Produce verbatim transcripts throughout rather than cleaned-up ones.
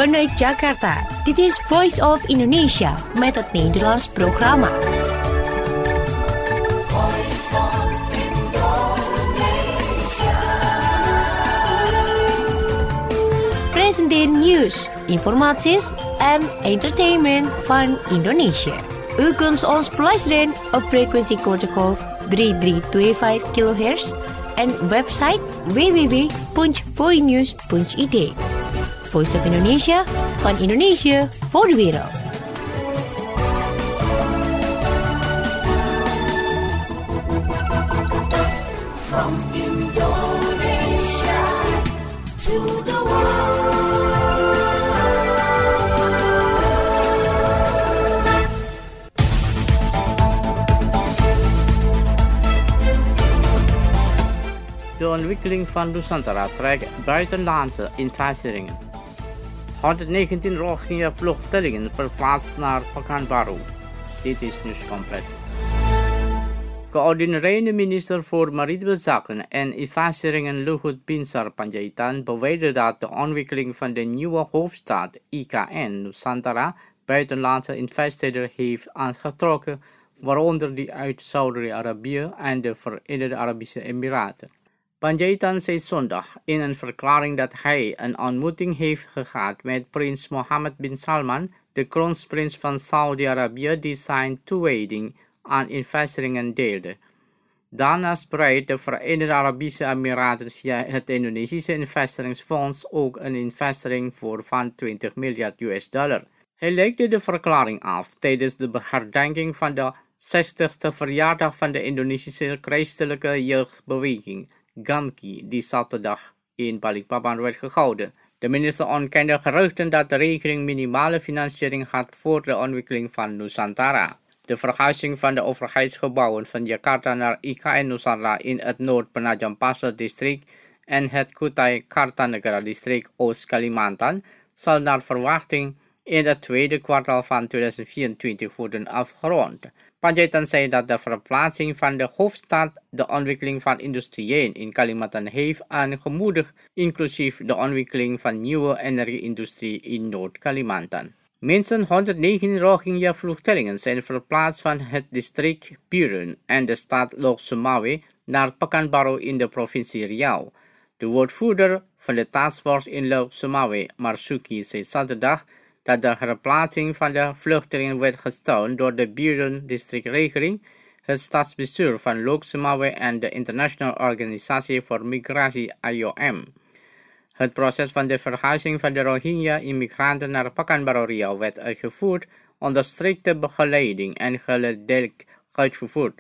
vanuit Jakarta. Dit is Voice of Indonesia met het Nederlands programma. Presenteer nieuws, informaties en entertainment van Indonesië. U kunt ons beluisteren op frequentie kortgolf drie drie twee vijf kilohertz en website w w w punt voinews punt i d. Voice of Indonesia, van Indonesië voor de wereld. From Indonesia to the world. De ontwikkeling van Nusantara trekt buitenlandse investeringen. honderdnegentien Rohingya-vluchtelingen verplaatst naar Pekanbaru. Dit is nieuws compleet. Coördinerende minister voor Maritieme Zaken en Investeringen Luhut Binsar Panjaitan beweerde dat de ontwikkeling van de nieuwe hoofdstad I K N Nusantara buitenlandse investeerders heeft aangetrokken, waaronder die uit Saudi-Arabië en de Verenigde Arabische Emiraten. Panjaitan zei zondag in een verklaring dat hij een ontmoeting heeft gehad met prins Mohammed bin Salman, de kroonprins van Saudi-Arabië, die zijn toewijding aan investeringen deelde. Daarnaast breidt de Verenigde Arabische Emiraten via het Indonesische investeringsfonds ook een investering voor van twintig miljard U S dollar. Hij legde de verklaring af tijdens de herdenking van de zestigste verjaardag van de Indonesische christelijke jeugdbeweging, G A M K I, die zaterdag in Balikpapan werd gehouden. De minister ontkende geruchten dat de regering minimale financiering had voor de ontwikkeling van Nusantara. De verhuizing van de overheidsgebouwen van Jakarta naar I K N Nusantara in het Noord-Penajam Pasir district en het Kutai Kartanegara district Oost-Kalimantan zal naar verwachting in het tweede kwartaal van tweeduizend vierentwintig worden afgerond. Panjaitan zei dat de verplaatsing van de hoofdstad de ontwikkeling van industrieën in Kalimantan heeft aangemoedigd, inclusief de ontwikkeling van nieuwe energie-industrie in Noord-Kalimantan. Minstens honderdnegentien Rohingya-vluchtelingen zijn verplaatst van het district Biren en de stad Lok Sumawe naar Pekanbaru in de provincie Riau. De woordvoerder van de taskforce in Lok Sumawe, Marsuki, zei zaterdag dat de herplaatsing van de vluchtelingen werd gesteund door de Biren districtregering, het stadsbestuur van Lok Sumawe en de International Organisatie voor Migratie I O M. Het proces van de verhuizing van de Rohingya-immigranten naar Pekanbaru Riau werd uitgevoerd onder strikte begeleiding en geleidelijk uitgevoerd.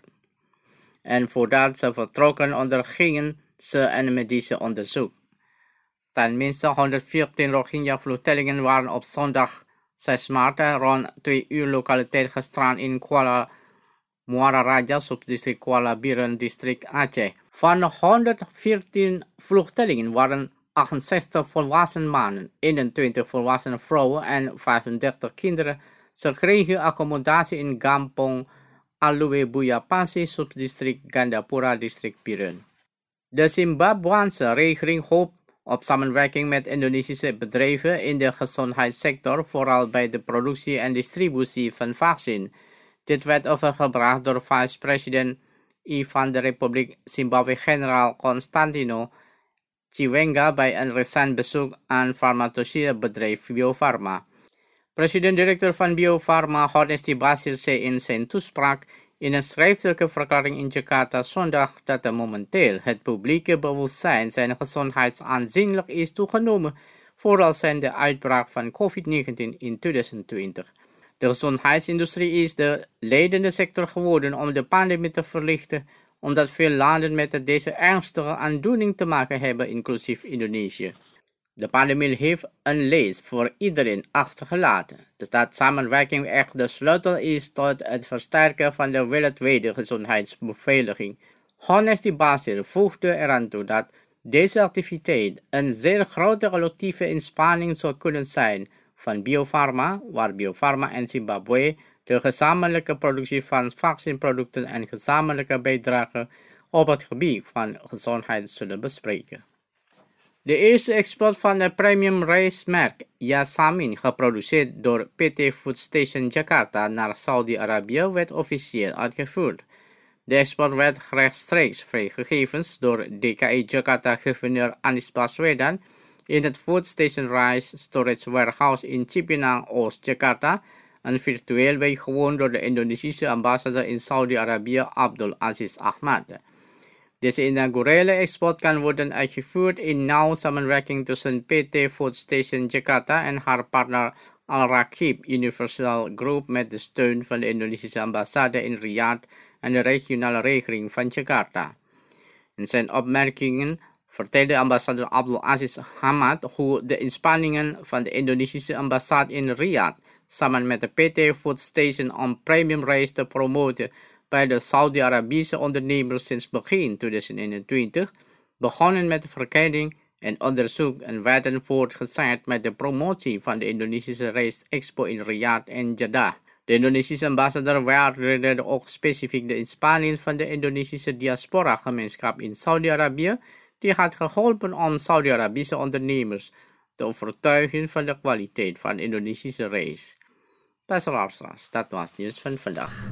En voordat ze vertrokken ondergingen ze een medische onderzoek. Tenminste honderdveertien Rohingya-vluchtelingen waren op zondag zes maart rond twee uur lokaliteit gestrand in Kuala Muara Raja, subdistrict Kuala Biren, district Aceh. Van de honderdveertien vluchtelingen waren achtenzestig volwassen mannen, eenentwintig volwassen vrouwen en vijfendertig kinderen. Ze kregen accommodatie in Kampong Alue Buyapasi, subdistrict Gandapura, district Biren. De Zimbabweanse regering hoopt op samenwerking met Indonesische bedrijven in de gezondheidssector, vooral bij de productie en distributie van vaccin. Dit werd overgebracht door vice-president van de Republiek Zimbabwe, generaal Constantino Chiwenga, bij een recent bezoek aan farmaceutische bedrijf Biopharma. President-directeur van Biopharma, Honesty Basir, zei in zijn toespraak in een schriftelijke verklaring in Jakarta zondag dat er momenteel het publieke bewustzijn zijn gezondheid aanzienlijk is toegenomen, vooral zijn de uitbraak van COVID negentien in tweeduizend twintig. De gezondheidsindustrie is de leidende sector geworden om de pandemie te verlichten, omdat veel landen met deze ernstige aandoening te maken hebben, inclusief Indonesië. De pandemie heeft een les voor iedereen achtergelaten. Dus dat samenwerking echt de sleutel is tot het versterken van de wereldwijde gezondheidsbeveiliging. Honesty Basir voegde eraan toe dat deze activiteit een zeer grote collectieve inspanning zou kunnen zijn van Biopharma, waar Biopharma en Zimbabwe de gezamenlijke productie van vaccinproducten en gezamenlijke bijdrage op het gebied van gezondheid zullen bespreken. De eerste export van de premium rice-merk Yasamin, geproduceerd door P T Food Station Jakarta naar Saudi-Arabië, werd officieel uitgevoerd. De export werd rechtstreeks vrijgegeven door D K I Jakarta-gouverneur Anies Baswedan in het Food Station Rice Storage Warehouse in Cipinang, Oost-Jakarta, en virtueel bijgewoond door de Indonesische ambassadeur in Saudi-Arabië Abdul Aziz Ahmad. Deze inaugurale export kan worden uitgevoerd in nauwe samenwerking tussen P T Food Station Jakarta en haar partner Al-Rakib Universal Group met de steun van de Indonesische ambassade in Riyadh en de regionale regering van Jakarta. In zijn opmerkingen vertelde ambassadeur Abdul Aziz Ahmad hoe de inspanningen van de Indonesische ambassade in Riyadh samen met de P T Food Station om premium rice te promoten bij de Saudi-Arabische ondernemers sinds begin tweeduizend eenentwintig, begonnen met de verkenning en onderzoek en werden voortgezet met de promotie van de Indonesische Rice Expo in Riyadh en Jeddah. De Indonesische ambassadeur waardeerde ook specifiek de inspanningen van de Indonesische diaspora-gemeenschap in Saudi-Arabië, die had geholpen om Saudi-Arabische ondernemers te overtuigen van de kwaliteit van Indonesische rijst. Beste luisteraars, dat was het nieuws van vandaag.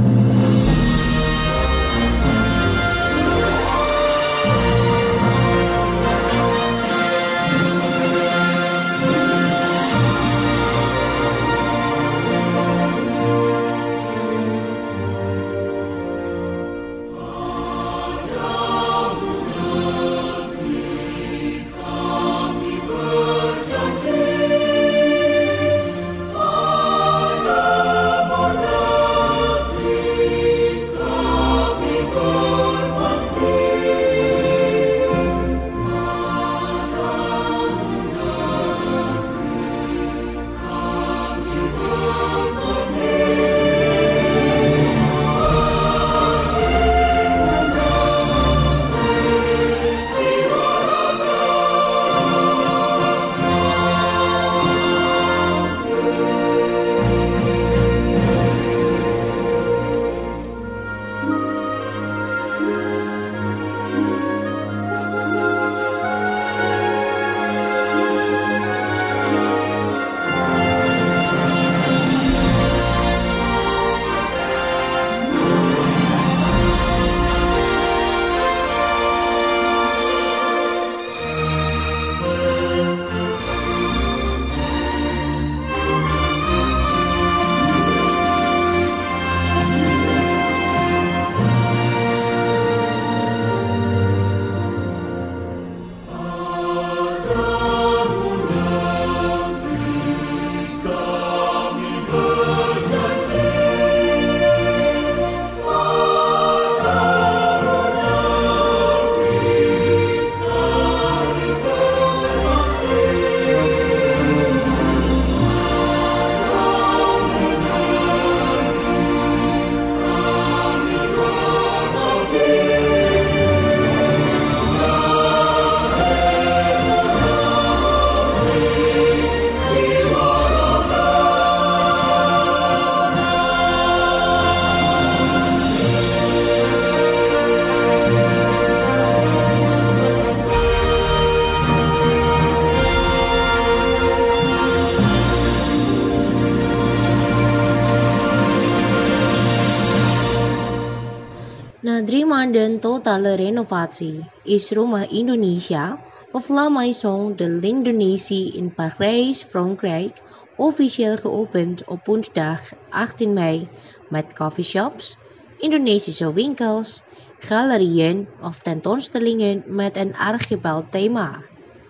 Na drie maanden totale renovatie is Rumah Indonesia of La Maison de l'Indonésie in Parijs, Frankrijk, officieel geopend op woensdag achttien mei met coffeeshops, Indonesische winkels, galerieën of tentoonstellingen met een archipel thema.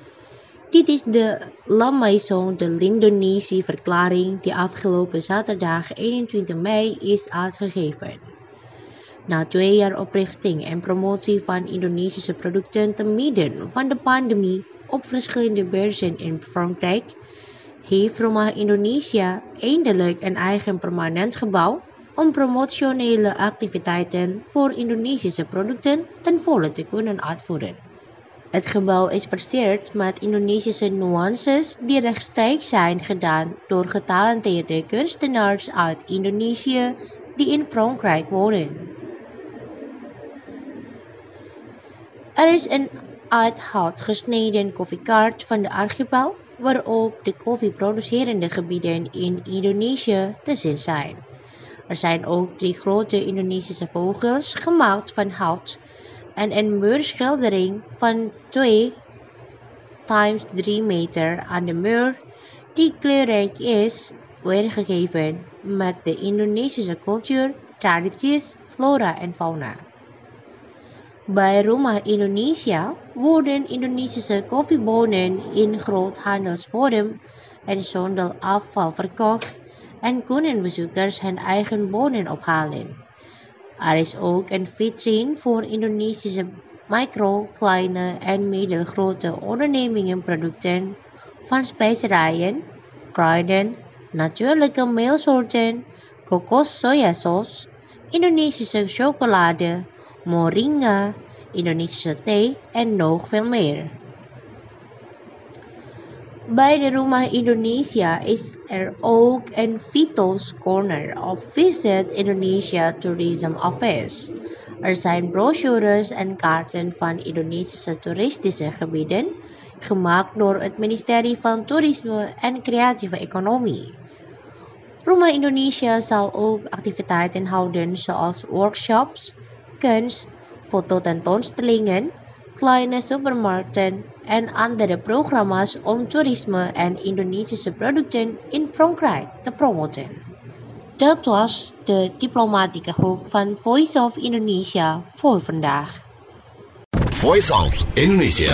Dit is de La Maison de l'Indonésie verklaring die afgelopen zaterdag eenentwintig mei is uitgegeven. Na twee jaar oprichting en promotie van Indonesische producten te midden van de pandemie op verschillende beurzen in Frankrijk, heeft Rumah Indonesia eindelijk een eigen permanent gebouw om promotionele activiteiten voor Indonesische producten ten volle te kunnen uitvoeren. Het gebouw is versierd met Indonesische nuances die rechtstreeks zijn gedaan door getalenteerde kunstenaars uit Indonesië die in Frankrijk wonen. Er is een uit hout gesneden koffiekaart van de archipel, waarop de koffieproducerende gebieden in Indonesië te zien zijn. Er zijn ook drie grote Indonesische vogels gemaakt van hout en een muurschildering van twee times drie meter aan de muur die kleurrijk is weergegeven met de Indonesische cultuur, tradities, flora en fauna. Bij Rumah Indonesia worden Indonesische koffiebonen in groothandelsvorm en zonder afval verkocht en kunnen bezoekers hun eigen bonen ophalen. Er is ook een vitrine voor Indonesische micro, kleine en middelgrote ondernemingen producten van specerijen, kruiden, natuurlijke meelsoorten, kokos-sojasaus, Indonesische chocolade, moringa, Indonesische thee en nog veel meer. Bij de Rumah Indonesia is er ook een Vito's Corner of Visit Indonesia Tourism Office. Er zijn brochures en kaarten van Indonesische toeristische gebieden, gemaakt door het ministerie van Toerisme en Creatieve Economie. Rumah Indonesia zal ook activiteiten houden zoals workshops, kunst, fototentoonstellingen, kleine supermarkten en andere programma's om toerisme en Indonesische producten in Frankrijk te promoten. Dat was de diplomatieke hoek van Voice of Indonesia voor vandaag. Voice of Indonesia.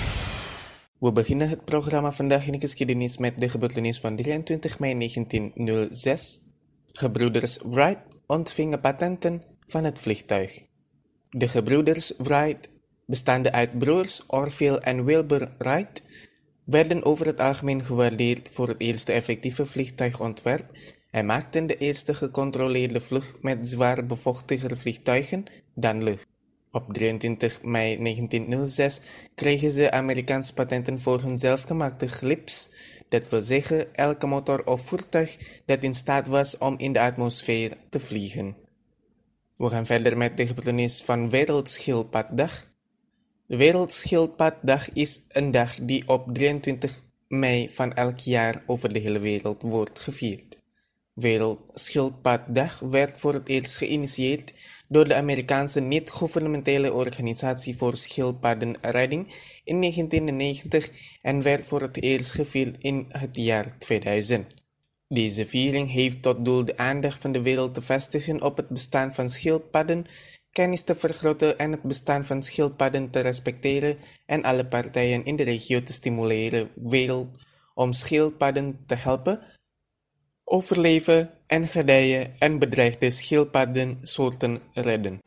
We beginnen het programma Vandaag in de Geschiedenis met de gebeurtenis van drieëntwintig mei negentienhonderdzes. Gebroeders Wright ontvingen patenten van het vliegtuig. De gebroeders Wright, bestaande uit broers Orville en Wilbur Wright, werden over het algemeen gewaardeerd voor het eerste effectieve vliegtuigontwerp en maakten de eerste gecontroleerde vlucht met zwaar bevochtiger vliegtuigen dan lucht. Op drieëntwintig mei negentienhonderdzes kregen ze Amerikaanse patenten voor hun zelfgemaakte glips, dat wil zeggen elke motor of voertuig dat in staat was om in de atmosfeer te vliegen. We gaan verder met de gebeurtenis van Wereldschildpaddag. De Wereldschildpaddag is een dag die op drieëntwintig mei van elk jaar over de hele wereld wordt gevierd. Wereldschildpaddag werd voor het eerst geïnitieerd door de Amerikaanse niet-gouvernementele organisatie voor schildpaddenredding in negentiennegentig en werd voor het eerst gevierd in het jaar tweeduizend. Deze viering heeft tot doel de aandacht van de wereld te vestigen op het bestaan van schildpadden, kennis te vergroten en het bestaan van schildpadden te respecteren en alle partijen in de regio te stimuleren wereld om schildpadden te helpen overleven en gedijen en bedreigde schildpaddensoorten redden.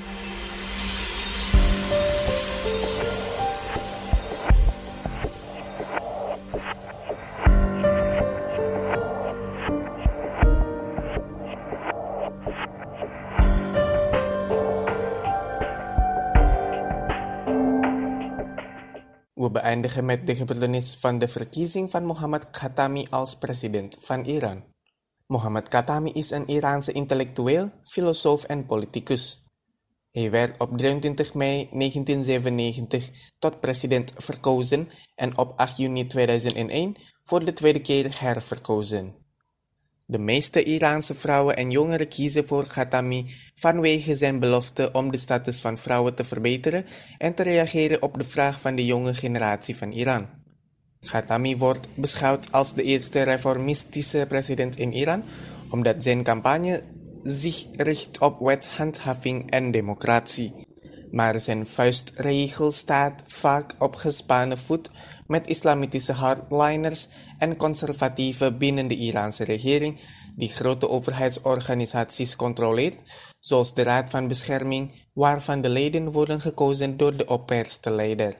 We beëindigen met de gebeurtenis van de verkiezing van Mohammad Khatami als president van Iran. Mohammad Khatami is een Iraanse intellectueel, filosoof en politicus. Hij werd op drieëntwintig mei negentienzevenennegentig tot president verkozen en op acht juni tweeduizend één voor de tweede keer herverkozen. De meeste Iraanse vrouwen en jongeren kiezen voor Khatami vanwege zijn belofte om de status van vrouwen te verbeteren en te reageren op de vraag van de jonge generatie van Iran. Khatami wordt beschouwd als de eerste reformistische president in Iran, omdat zijn campagne zich richt op wetshandhaving en democratie. Maar zijn vuistregel staat vaak op gespannen voet met islamitische hardliners en conservatieven binnen de Iraanse regering die grote overheidsorganisaties controleert, zoals de Raad van Bescherming, waarvan de leden worden gekozen door de opperste leider.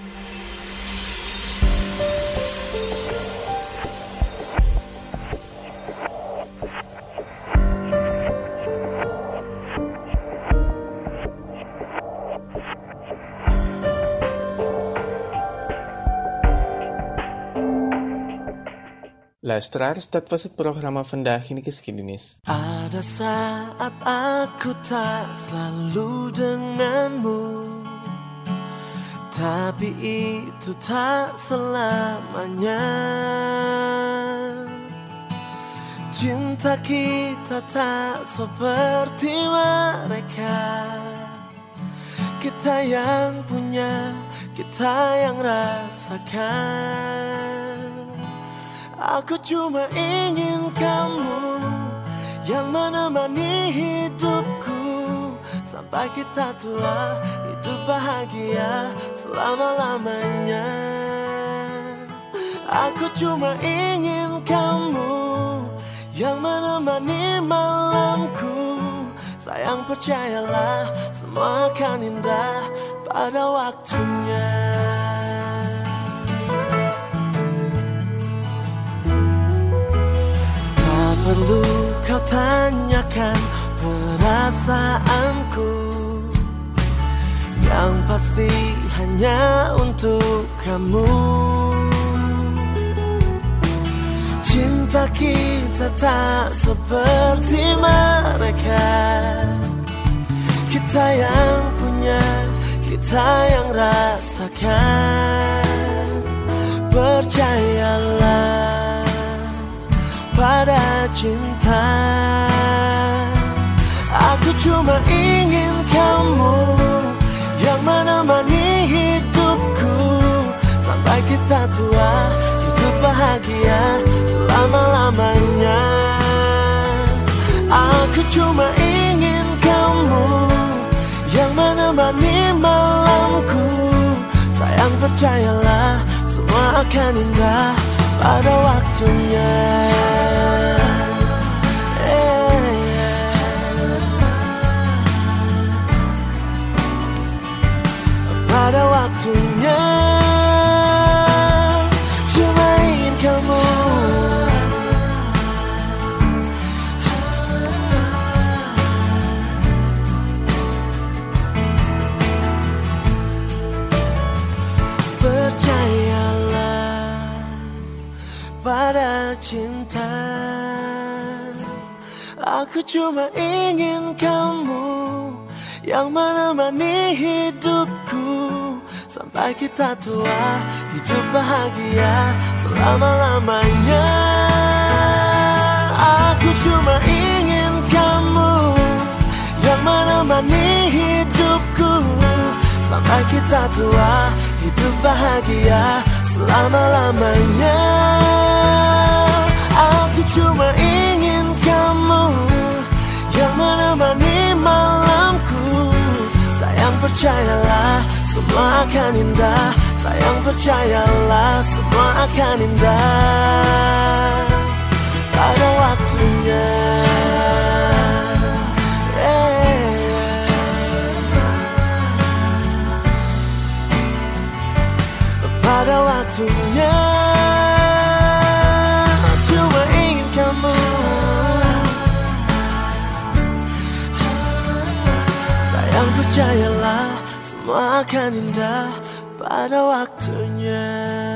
Luisteraars, dat was het programma Vandaag in de Geschiedenis. Ada saat aku tak selalu denganmu, Tapi itu tak selamanya. Cinta kita tak seperti mereka. Kita yang punya, kita yang rasakan. Aku cuma ingin kamu yang menemani hidupku sampai kita tua, hidup bahagia selama-lamanya. Aku cuma ingin kamu yang menemani malamku. Sayang percayalah, semua akan indah pada waktunya. Tak perlu kau tanyakan perasaanku, yang pasti hanya untuk kamu. Cinta kita tak seperti mereka. Kita yang punya, kita yang rasakan. Percayalah pada cinta. Aku cuma ingin kamu yang menemani hidupku sampai kita tua, hidup bahagia selama-lamanya. Aku cuma ingin kamu yang menemani malamku. Sayang percayalah, semua akan indah pada waktunya. Pada waktunya, cuma ingin kamu. Percayalah pada cinta. Aku cuma ingin kamu yang menemani hidupku sampai kita tua, hidup bahagia selama-lamanya. Aku cuma ingin kamu yang menemani hidupku sampai kita tua, hidup bahagia selama-lamanya. Aku cuma ingin kamu yang menemani malamku. Sayang percayalah, semua akan indah. Sayang percayalah, semua akan indah pada waktunya. Pada waktunya, cuma ingin kamu. Sayang percayalah, semua akan indah pada waktunya.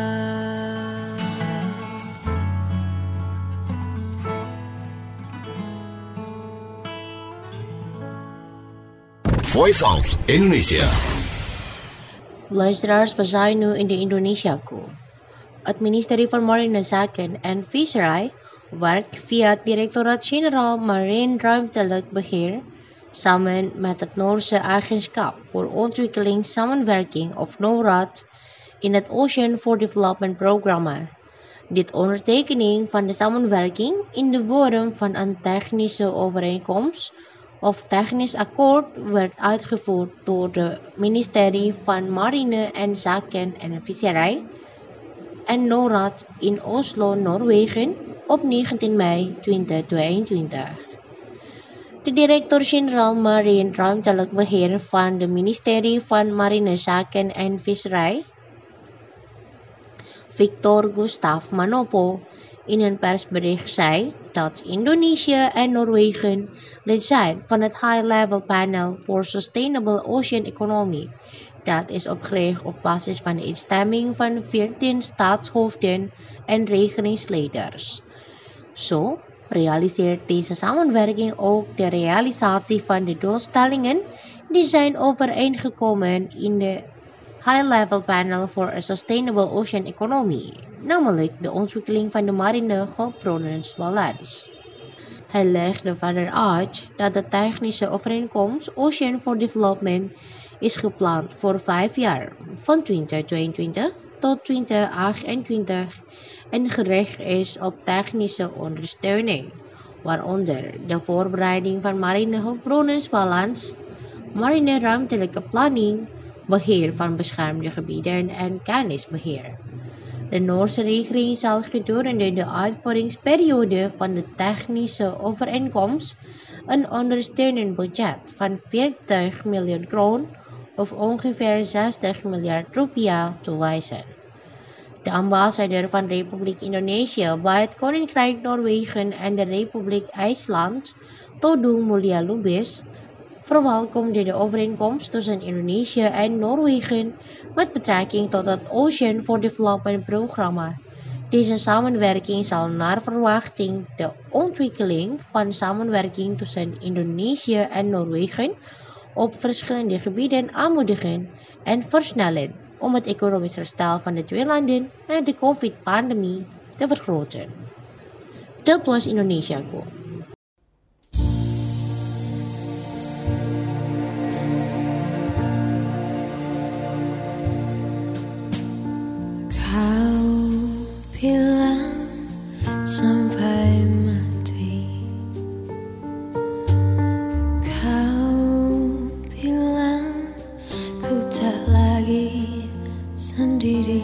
Voice of Indonesia. Luisteraars van Zainu in de Indonesiaku. Het ministerie van Marine Zaken en Visserij werkt via het Directoraat-Generaal Marine Ruimtelijk Beheer samen met het Noorse Agentschap voor Ontwikkelingssamenwerking of NORAD in het Ocean for Development programma. Dit ondertekening van de samenwerking in de vorm van een technische overeenkomst of technisch akkoord werd uitgevoerd door de ministerie van Marine en Zaken en Visserij en NORAD in Oslo, Noorwegen op negentien mei tweeduizend tweeëntwintig. De directeur-generaal Marine Ruimtelijk Beheer van de ministerie van Marine Zaken en Visserij, Victor Gustav Manopo, in een persbericht zei dat Indonesië en Noorwegen lid zijn van het High-Level Panel for Sustainable Ocean Economy. Dat is opgericht op basis van de instemming van veertien staatshoofden en regeringsleiders. Zo realiseert deze samenwerking ook de realisatie van de doelstellingen die zijn overeengekomen in de High-Level Panel for a Sustainable Ocean Economy, namelijk de ontwikkeling van de marine hulpbronnenbalans. Hij legde verder uit dat de technische overeenkomst Ocean for Development is gepland voor vijf jaar, van twintig tweeëntwintig tot twintig achtentwintig, en gericht is op technische ondersteuning, waaronder de voorbereiding van marine hulpbronnenbalans, marine ruimtelijke planning, beheer van beschermde gebieden en kennisbeheer. De Noorse regering zal gedurende de uitvoeringsperiode van de technische overeenkomst een ondersteunend budget van veertig miljoen kroon of ongeveer zestig miljard rupiah toewijzen. De ambassadeur van Republiek Indonesië bij het Koninkrijk Noorwegen en de Republiek IJsland, Todung Mulya Lubis, verwelkomde de overeenkomst tussen Indonesië en Noorwegen met betrekking tot het Ocean for Development programma. Deze samenwerking zal naar verwachting de ontwikkeling van samenwerking tussen Indonesië en Noorwegen op verschillende gebieden aanmoedigen en versnellen om het economisch herstel van de twee landen na de COVID-pandemie te vergroten. Dat was Indonesiaku. Bilang sampai mati, kau bilang ku tak lagi sendiri,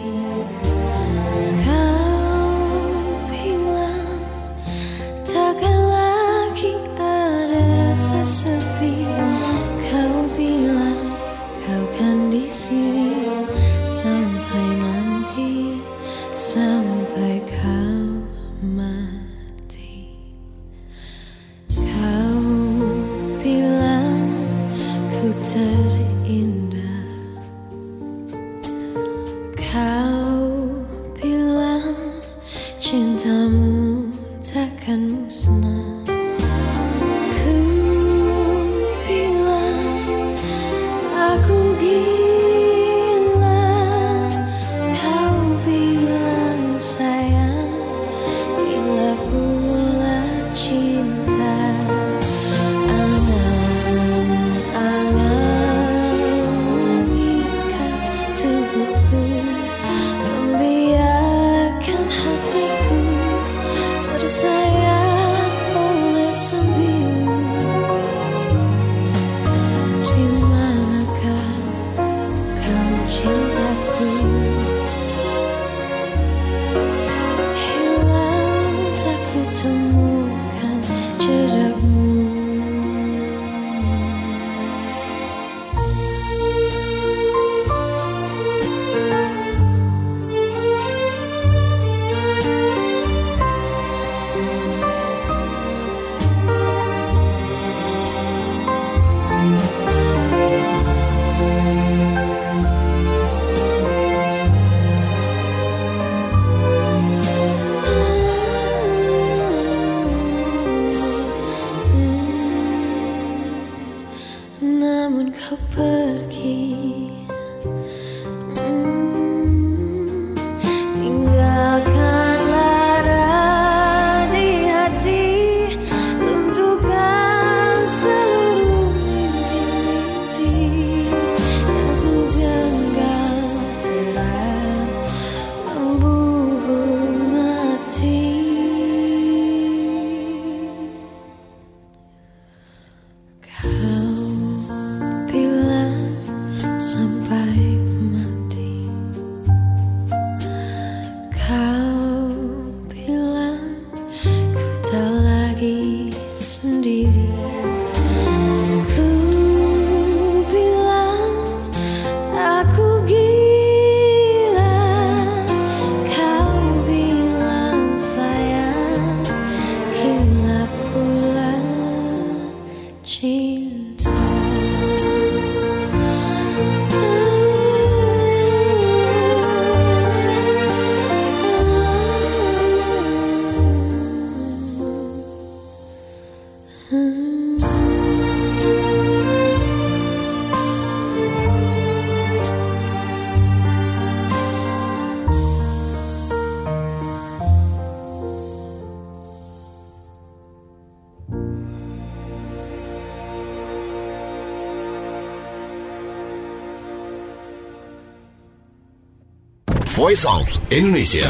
kau bilang takkan lagi ada rasa sepi, kau bilang kau kan di sini sampai nanti. Sampai kau mati, kau bilang ku terindah, kau bilang cintamu takkan musnah, ku bilang aku gila. Sayang, gila pula cinta. Angan-angan mengikat tubuhku, membiarkan hatiku tersayang oleh sembilu. Di manakah kau cintaku? Temukan jejakmu. Namun kau pergi, hmm, tinggalkan lara di hati, lunturkan seluruh mimpi-mimpi yang ku genggam erat, memburu mati. Kau Voice of Indonesia.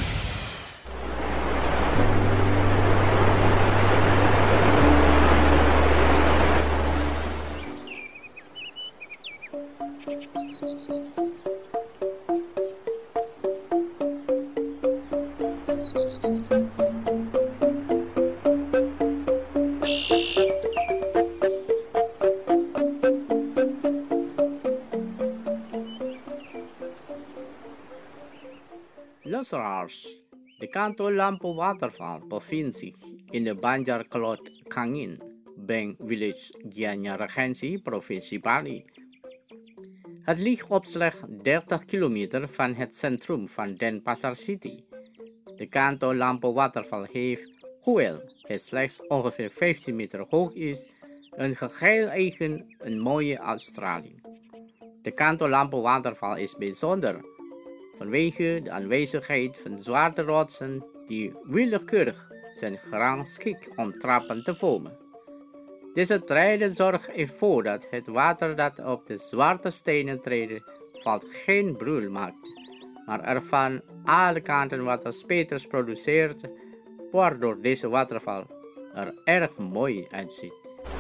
Luisteraars, de Kanto Lampu waterval bevindt zich in de Banjar Klot Kangin, Beng Village, Gianyar Regency, provincie Bali. Het ligt op slechts dertig kilometer van het centrum van Denpasar City. De Kanto Lampu waterval heeft, hoewel het slechts ongeveer vijftien meter hoog is, een geheel eigen en mooie uitstraling. De Kanto Lampu waterval is bijzonder vanwege de aanwezigheid van zwarte rotsen die willekeurig zijn gerangschikt om trappen te vormen. Deze treden zorgen ervoor dat het water dat op de zwarte stenen treden valt geen bruil maakt, maar er van alle kanten waterspeters produceert, waardoor deze waterval er erg mooi uitziet.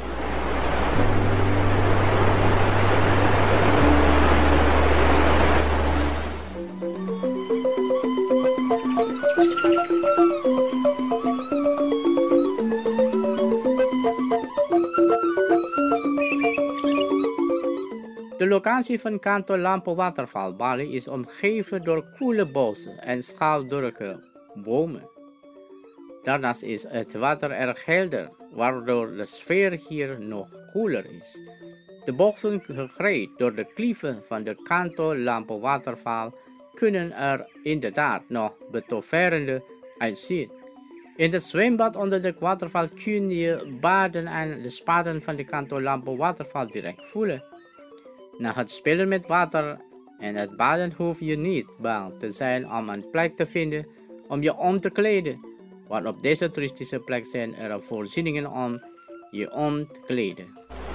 De locatie van Kanto Lampu waterval Bali is omgeven door koele bossen en schaalderige bomen. Daarnaast is het water erg helder, waardoor de sfeer hier nog koeler is. De bochten gegreid door de klieven van de Kanto Lampu waterval kunnen er inderdaad nog betoverende uitzien. In het zwembad onder de waterval kun je baden en de spaten van de Kanto Lampu waterval direct voelen. Na het spelen met water en het baden hoef je niet bang te zijn om een plek te vinden om je om te kleden, want op deze toeristische plek zijn er voorzieningen om je om te kleden.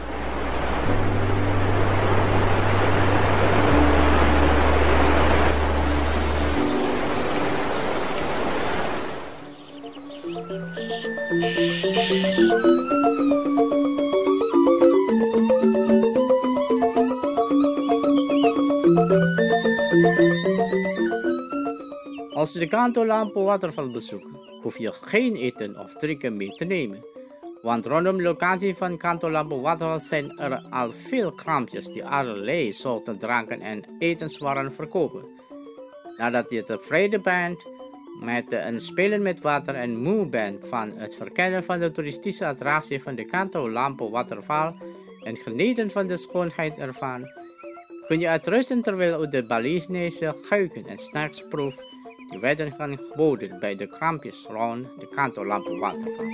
Als je de Kanto Lampu waterval bezoekt, hoef je geen eten of drinken mee te nemen, want rondom de locatie van Kanto Lampu waterval zijn er al veel kraampjes die allerlei soorten dranken en etenswaren verkopen. Nadat je tevreden bent met het spelen met water en moe bent van het verkennen van de toeristische attractie van de Kanto Lampu waterval en genieten van de schoonheid ervan, kun je uitrusten terwijl je de Balinese geuken en snacks proeft die werden geboden bij de kraampjes rond de Kanto Lampu waterval.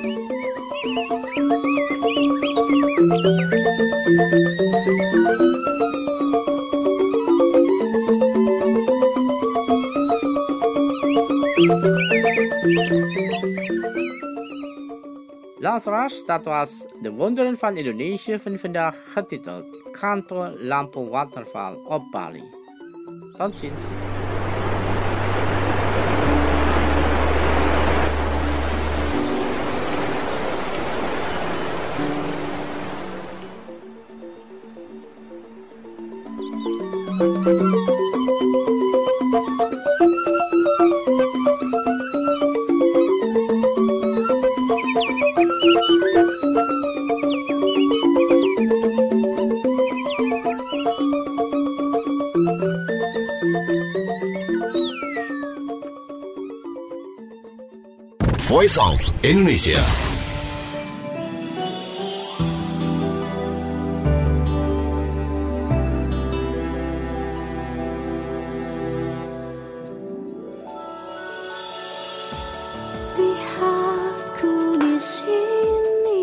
Luisteraars, dat was de wonderen van Indonesië van vandaag, getiteld Kanto Lampu waterval op Bali. Tot ziens. Voice of Indonesia. Lihatku di sini,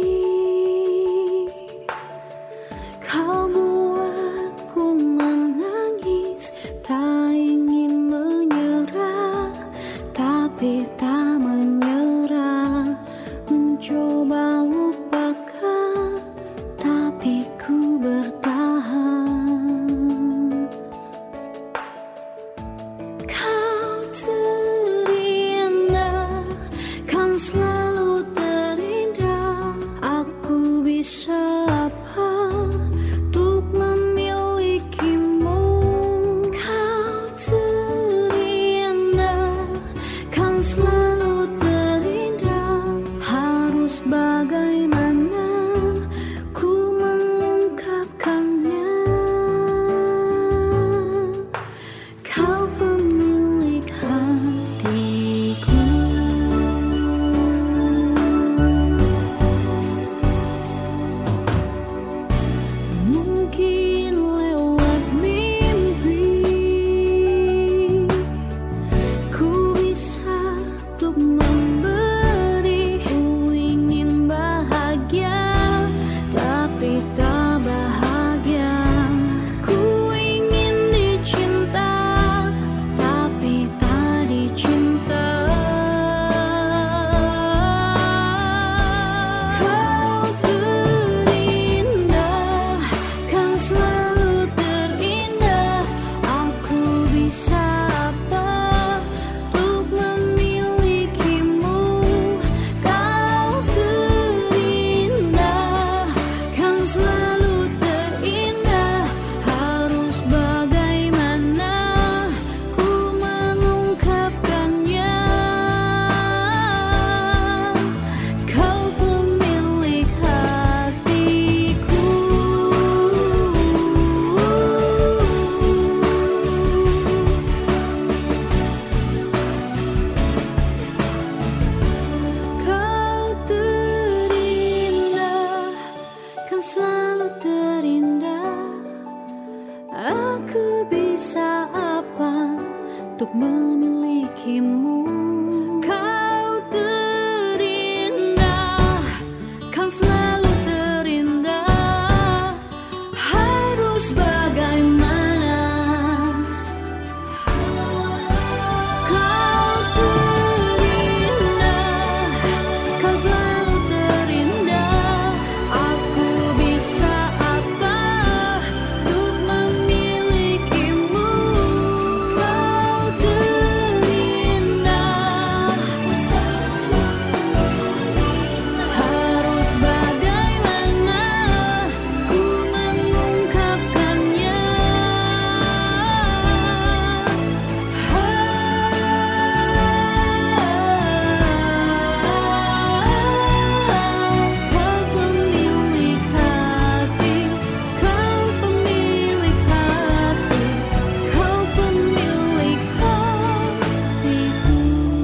kau buatku menangis, tak ingin menyerah, tapi tak menyerah. selalu terindah. Aku bisa apa untuk memilikimu? Kau terindah, kau selalu terindah. Harus bagaimana? Kau terindah, kau selalu terindah. Aku bisa apa untuk memilikimu? Kau terindah, harus bagaimana ku mengungkapkannya? Kau pemilik hati, kau pemilik hati, kau pemilik hatiku.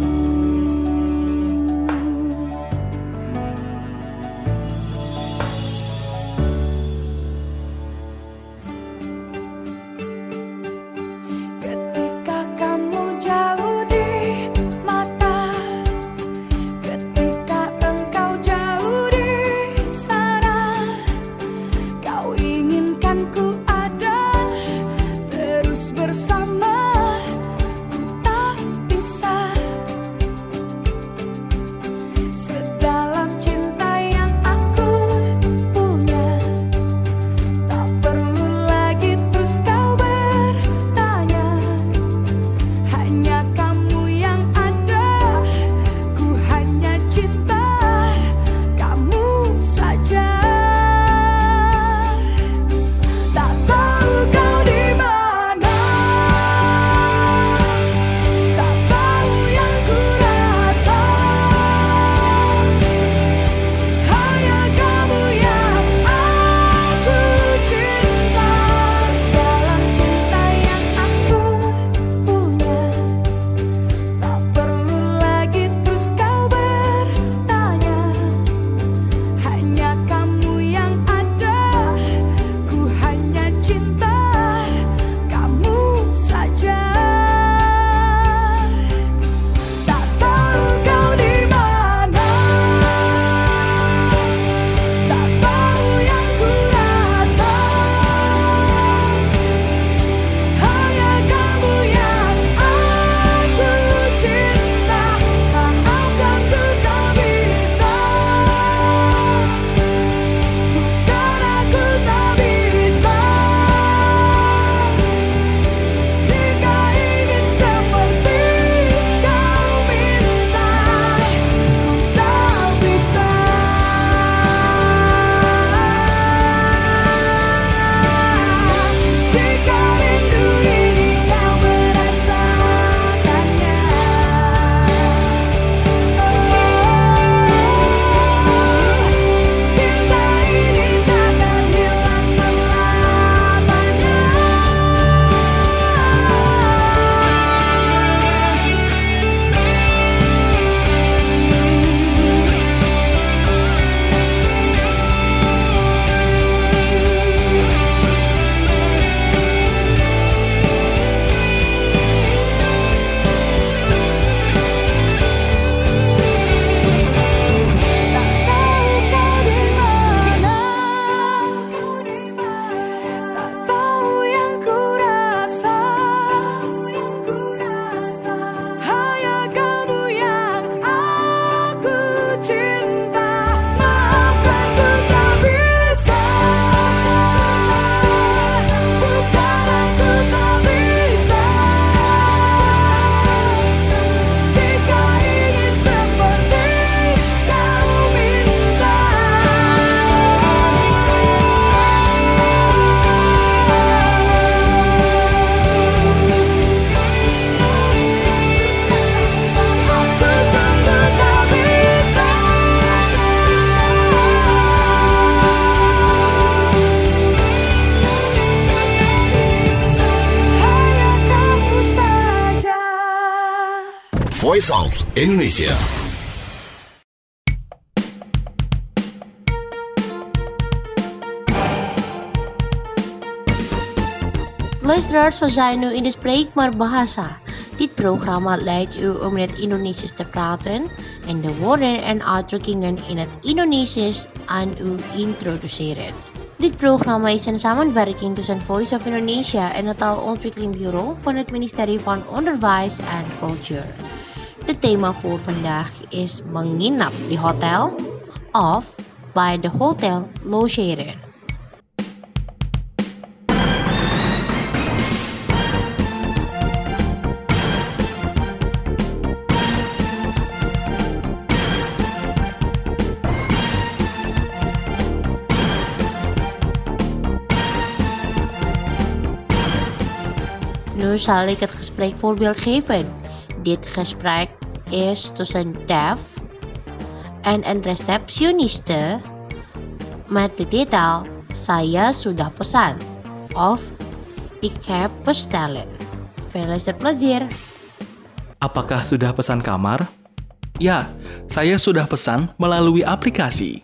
Ketika kamu jauh di mata, ketika engkau jauh di sana, kau inginkan ku ada terus bersama, ku tak bisa. Sedalam cinta yang aku punya, tak perlu lagi terus kau bertanya. Hanya kamu yang ada, ku hanya cinta kamu saja. Tak tahu kau di mana, tak tahu yang ku rasa. Hanya kamu yang aku cinta. Sedalam cinta yang aku punya, tak perlu lagi terus kau bertanya. Hanya kamu yang ada, ku hanya cinta kamu saja. Tak tahu kau di mana, tak tahu yang ku rasa. Hanya kamu yang aku cinta. Maafkan ku tak bisa, bukan aku tak bisa. Jika ingin seperti kau minta, ku tak bisa. Jika rindu ini kau merasakannya, cinta ini takkan hilang selamanya. Tak tahu kau di mana, tak tahu yang ku rasa. Hanya kamu yang aku cinta. Maafkan ku tak bisa, bukan aku tak bisa. Jika ingin seperti kau minta, aku sungguh tak bisa. Hanya kamu saja. Voice of Indonesia. Luisteraars, we zijn nu in de Spreekbaar Bahasa. Dit programma leidt u om in het Indonesisch te praten en de woorden en uitdrukkingen in het Indonesisch aan u introduceren. Dit programma is een samenwerking tussen Voice of Indonesia en het Taalontwikkelingbureau van het ministerie van Onderwijs en Cultuur. Het thema voor vandaag is menginap di hotel of bij de hotel logeren. Nu zal ik het gesprek voorbeeld geven. Dit gesprek is tussen Dev en een receptioniste met de titel Saya sudah pesan of Ik heb bestellen. Veel luisterplezier. Apakah sudah pesan kamar? Ya, saya sudah pesan melalui aplikasi.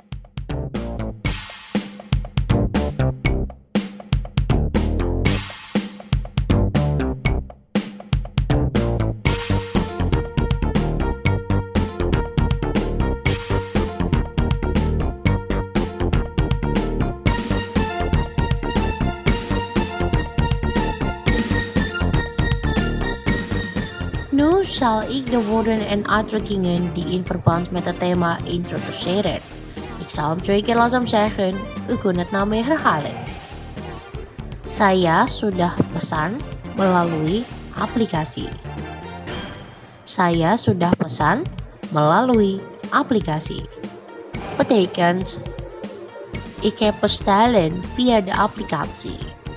Nu zal ik de woorden en uitdrukkingen die in verband met het thema introduceren. Ik zal hem twee keer langzaam zeggen, u kunt het na mij herhalen. Saya sudah pesan melalui aplikasi. Saya sudah pesan melalui aplikasi. Betekent, ik heb bestellen via de applicatie.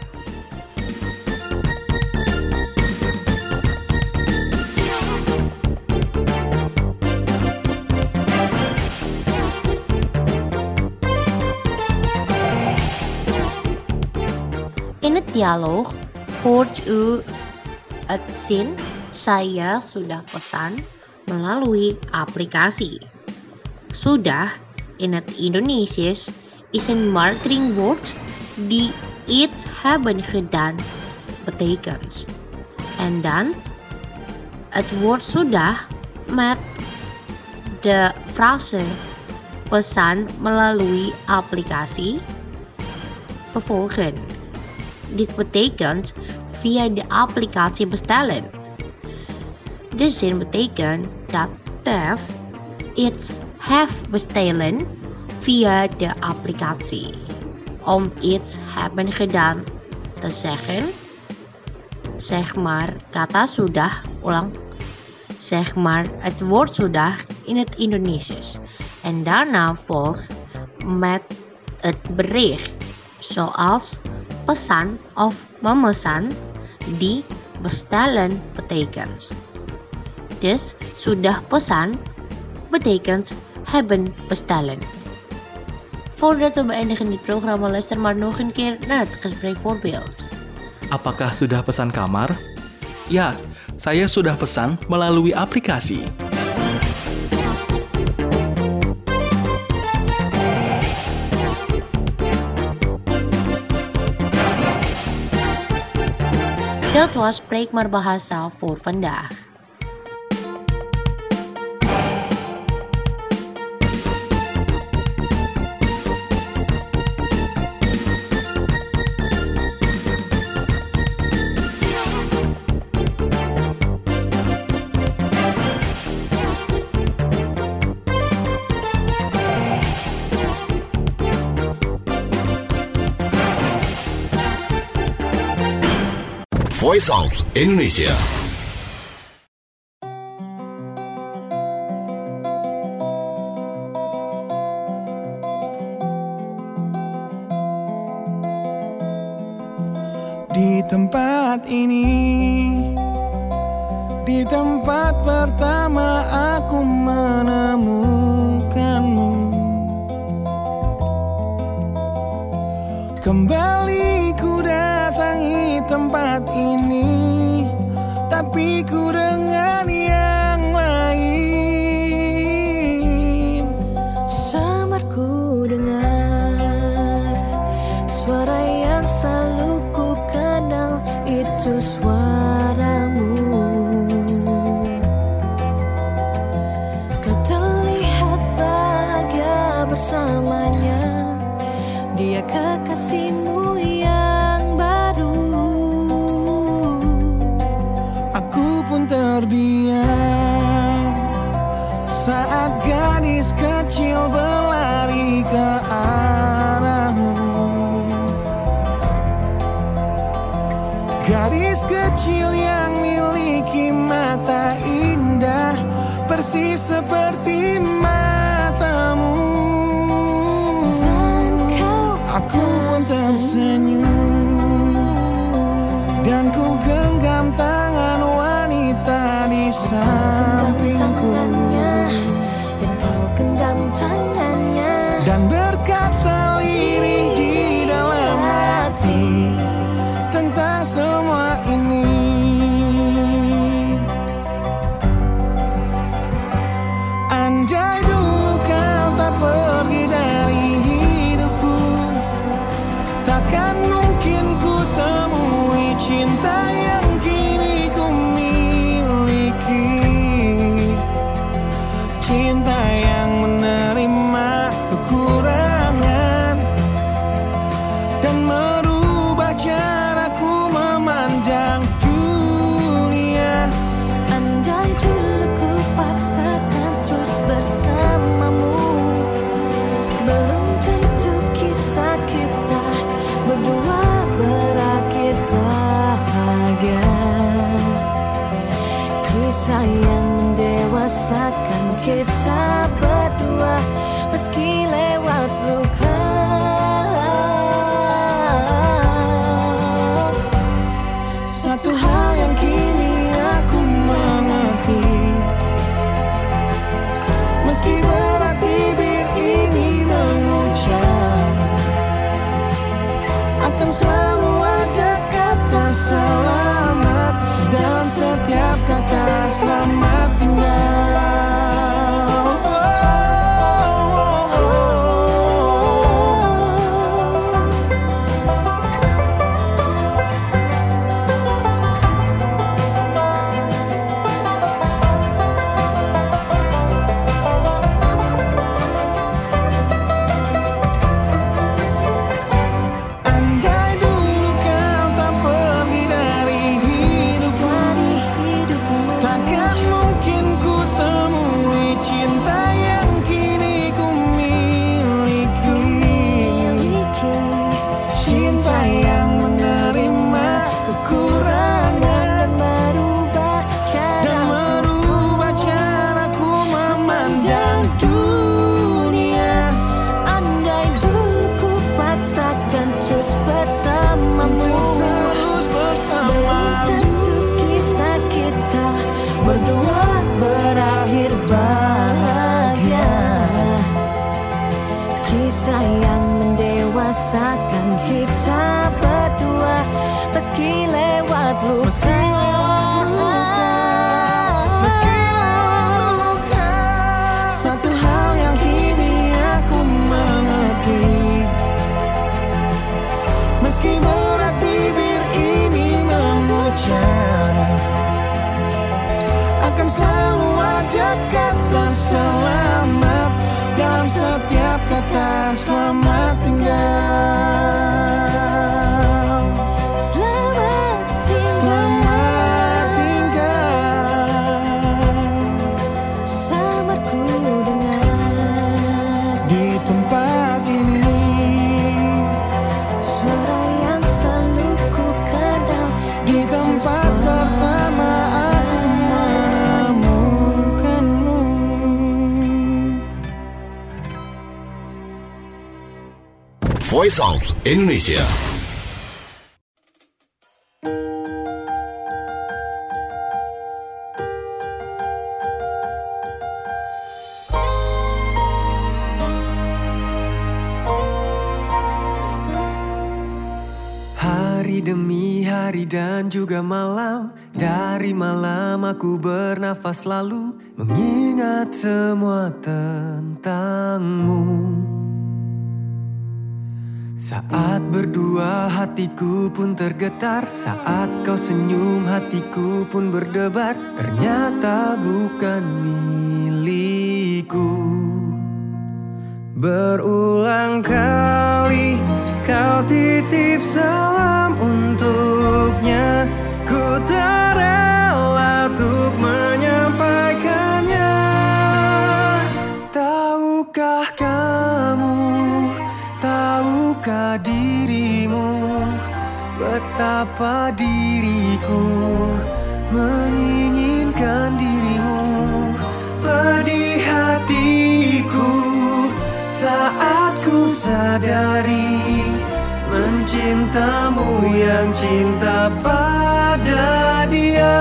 In het dialoog hoort u het zin saya sudah pesan melalui aplikasi. Sudah in het Indonesisch is een marketingwoord die iets hebben gedaan betekent. En dan het woord sudah met de frase pesan melalui aplikasi gevolgen. Dit betekent via de applicatie bestellen. De zin betekent dat Dev iets heeft bestellen via de applicatie. Om iets hebben gedaan te zeggen, zeg maar kata sudah, ulang, zeg maar het woord sudah in het Indonesisch. En daarna volgt met het bericht, zoals pesan of memesan die bestellen betekent. Dus sudah pesan betekent hebben bestellen. Voordat we beëindigen dit programma, luister maar nog een keer naar het gespreekvoorbeeld. Apakah sudah pesan kamar? Ya, saya sudah pesan melalui aplikasi. Dat was Spreekbaar Bahasa voor vandaag. Voice of Indonesia. Di tempat ini, di tempat pertama aku menemukanmu. Kembali ku datangi tempat ini, tapi ku dengan yang lain. Samar ku dengar suara yang selalu ku kenal, pun terdiam saat gadis kecil berlari ke arahmu. Gadis kecil yang miliki mata indah persis seperti matamu. Dan kau Aku pun tersenyum dan ku genggam tangan wanita di sampingku. Dan kau genggam tangannya Dan berkata lirih di dalam hati tentang semua ini. Andai dulu kau tak pergi dari hidupku, takkan mungkin ku temui cinta yang kini ku miliki. Cinta yang menerima kekurangan dan merubah caraku memandang dunia. Andai dulu ku paksakan terus bersamamu, belum tentu kisah kita berdua berakhir bahagia. Kisah yang mendewasakan kita berdua meski lewat luka. Satu hal yang kini aku mengerti, meski berat bibir ini mengucap, akan selalu ada kata selamat dalam setiap kata selamat tinggal. Andai dulu kau tak pergi dari hidupku, takkan mungkin ku temui cinta yang kini ku miliki. Cinta yang menerima kekurangan dan merubah caraku memandang dunia. Andai dulu ku paksakan terus bersamamu, Terus bersama tentu kisah kita berdua berakhir bahagia. Kisah yang mendewasakan kita berdua meski lewat luka. Meski lewat luka, meski lewat luka. Satu hal yang kini aku mengerti, meski berat bibir ini mengucap, akan selalu ada kata selamat dalam setiap kata selamat tinggal. Selamat tinggal, Selamat tinggal. samarku dengar Di tempat ini suara yang selalu ku kenal. di tempat pertama aku menemukanmu. Voice of Indonesia. Hari demi hari dan juga malam, dari malam aku bernafas lalu mengingat semua tentangmu. Saat berdua hatiku pun tergetar, saat kau senyum hatiku pun berdebar. Ternyata bukan milikku. Berulang kali kau titip salam untuknya, ku tak rela tuh betapa diriku menginginkan dirimu. Pedih hatiku saat ku sadari mencintamu yang cinta pada dia.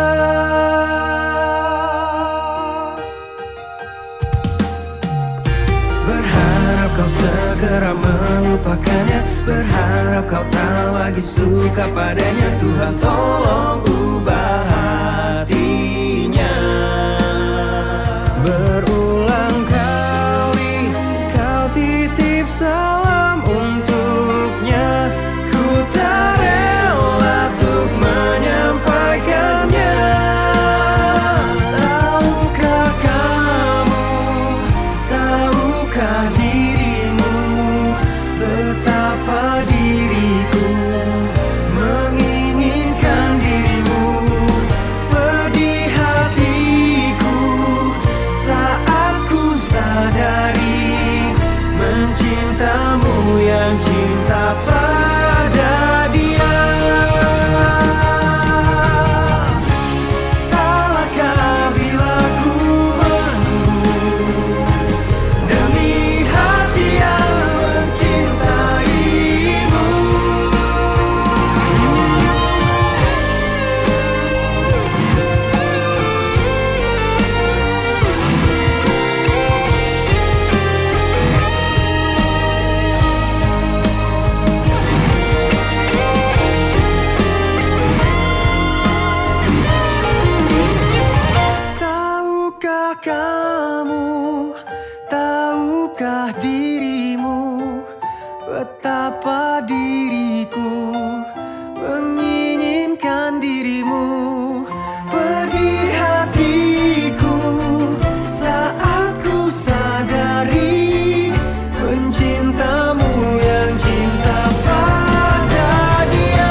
Berharap kau segera melupakannya, berharap kau tak lagi suka padanya. Tuhan tolong ubah hatinya. Berulang kali kau titip salam untuknya, ku tak rela untuk menyampaikannya. Tahukah kamu, tahukah dirimu, betapa diriku menginginkan dirimu. Pedih hatiku saat ku sadari mencintamu yang cinta pada dia. Salahkah bila ku menunggu demi hati yang mencintaimu? Tahukah kamu, tahukah dirimu, betapa diriku menginginkan dirimu. Pedih hatiku saat ku sadari mencintamu yang cinta pada dia.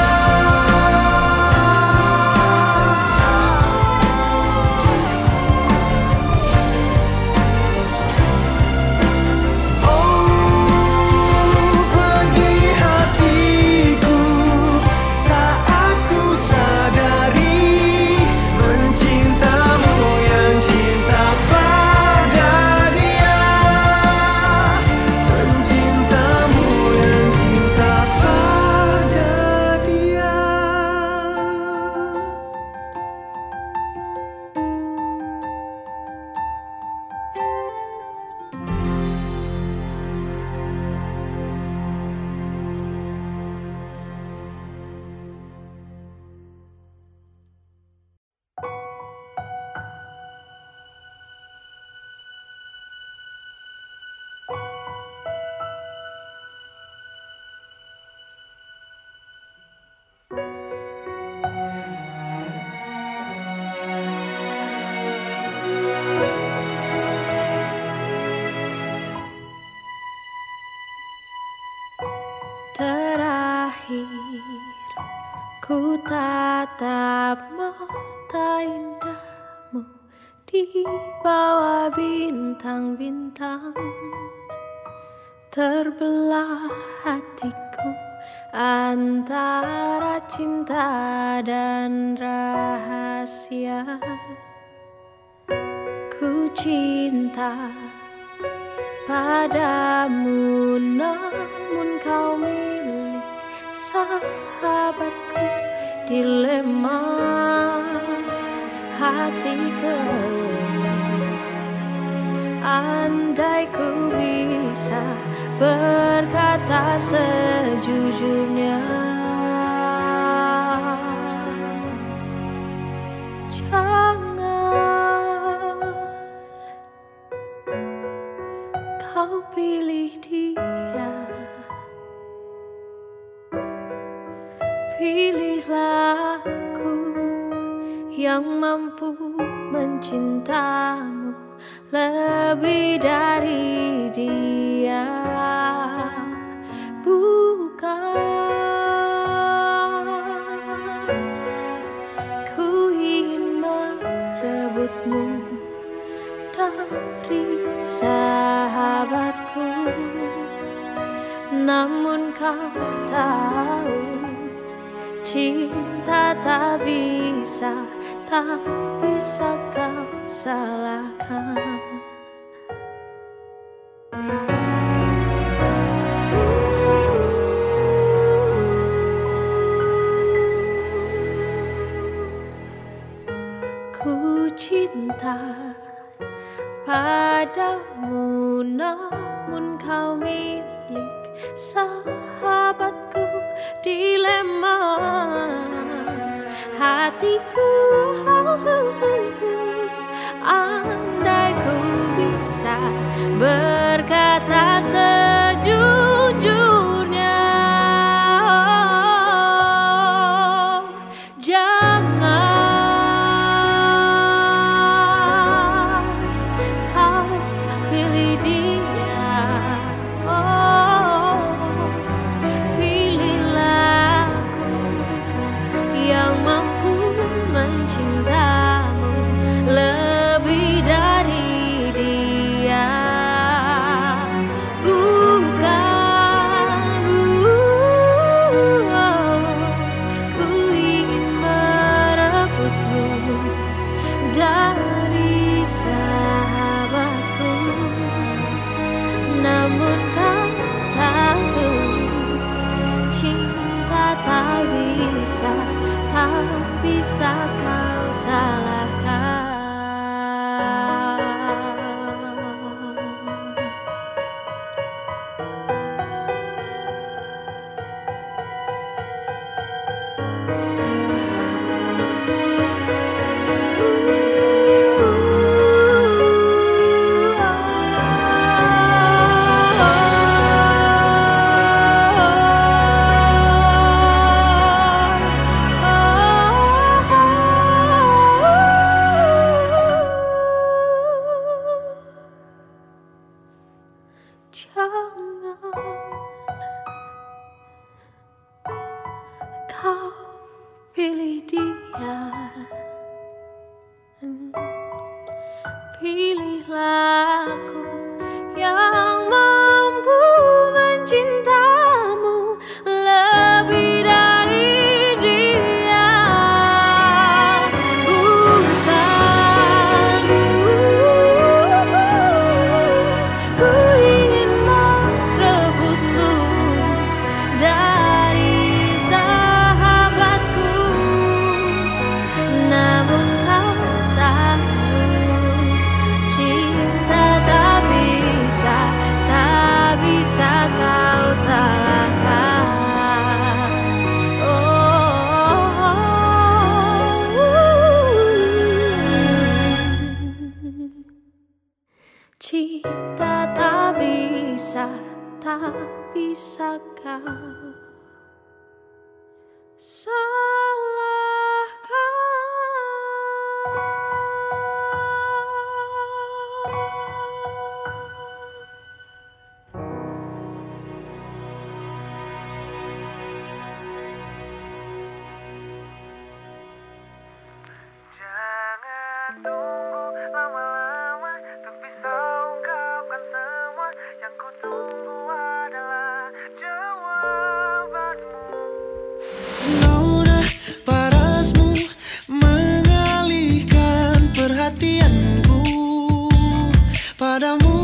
Oh, pedih hatiku saat ku sadari mencintamu yang cinta pada dia. Mencintamu yang cinta pada dia. Terakhir ku tatap mata indahmu di bawah bintang-bintang. Terbelah hatiku antara cinta dan rahasia. Ku cinta padamu, namun kau milik sahabatku. Dilema hatiku, andai ku bisa berkata sejujurnya. Jangan kau pilih dia, pilihlah aku yang mampu mencintamu lebih dari dia. Bukan ku ingin merebutmu dari sahabatku, namun kau tahu Cinta tak bisa, tak bisa kau salahkan. Ku cinta padamu, namun kau milik sahabatku. Dilema hatiku, andai ku bisa berkata sejujurnya, jangan kau pilih dia. Oh, pilihlah aku yang mampu mencintamu lebih dari dia. Bukan, uh, ku ingin merebutmu dari sahabatku, namun kau tahu cinta tak bisa, tak bisa kau salahkan. Jangan kau pilih dia. Pilihlah aku yang mampu mencintamu lebih dari dia. Bukan, ku ingin merebutmu dari sahabatku, namun kau tahu cinta tak bisa, tak bisa kau salahkan. Cinta tak bisa, tak bisa kau Jangan tunggu lama-lama untuk bisa ungkapkan semua. Yang ku tunggu adalah jawabanmu. Nona parasmu mengalihkan perhatianku padamu.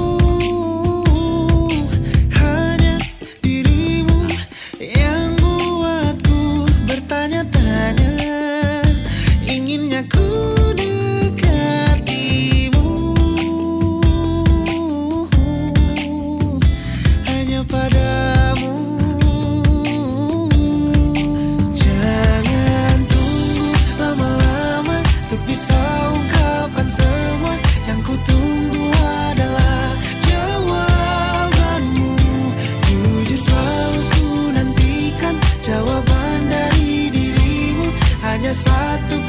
Hanya dirimu yang buatku bertanya-tanya. Inginnya ku dekatimu hanya padamu. Jangan tunggu lama-lama untuk bisa ungkapkan semua. Yang ku tunggu adalah jawabanmu. Jujur selalu ku nantikan jawaban dari dirimu. Hanya satu